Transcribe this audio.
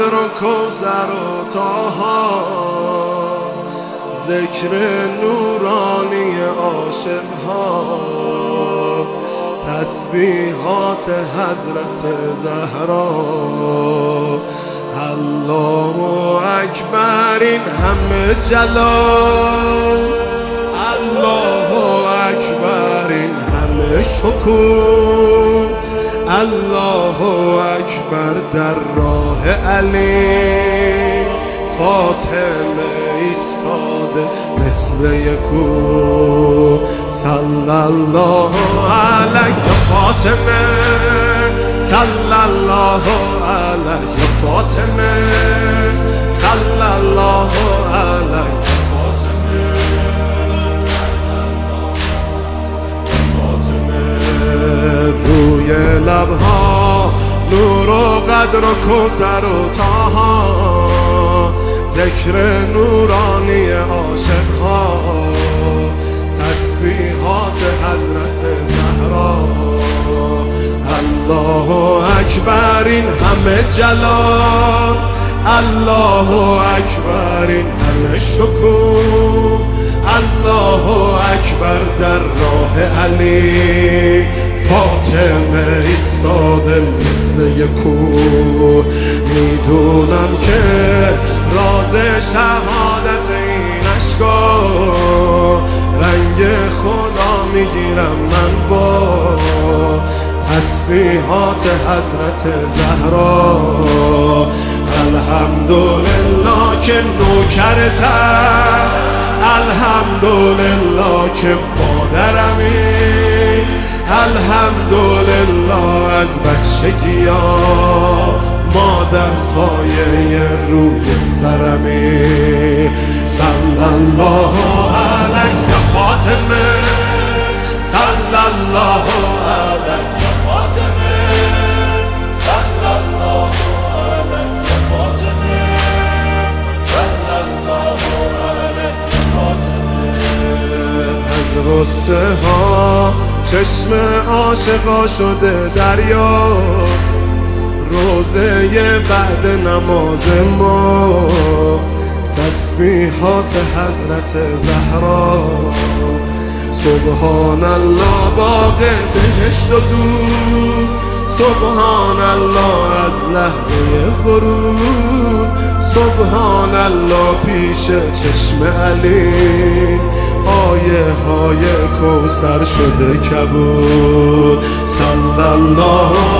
قدر و کوثر و طه، ذکر نورانی عاشق‌ها، تسبیحات حضرت زهرا. الله اکبر این همه جلال، الله اکبر این همه شکوه، الله اکبر در راه علی. فاطمه ایستاده مثل یکو، صلی الله علیه فاطمه، صلی الله علیه فاطمه، صلی الله علیه فاطمه. روی لبها نور و قدر و کوثر و طه، ذکر نورانی عاشق‌ها، تسبیحات حضرت زهرا. الله اکبر این همه جلال، الله اکبر این همه شکوه، الله اکبر در راه علی. فاطمه ایستاده مثل یکو، میدونم که راز شهادت این اشکا، رنگ خدا میگیرم من با تسبیحات حضرت زهرا. الحمدلله که نوکرتم، الحمدلله که مادرمی، الحمدلله از بچگی ها ما دستای روی سرمی. صلی الله علیه فاطمه، صلی الله علیه فاطمه، صلی الله علیه فاطمه، صلی الله علیه فاطمه. از غصه ها چشم عاشقا شده دریا، روزه بعد نماز ما تسبیحات حضرت زهرا. سبحان الله باغ بهشت و دور، سبحان الله از لحظه ورود، سبحان الله پیش چشم علی، آیه های کوثر شده کبود. صلی الله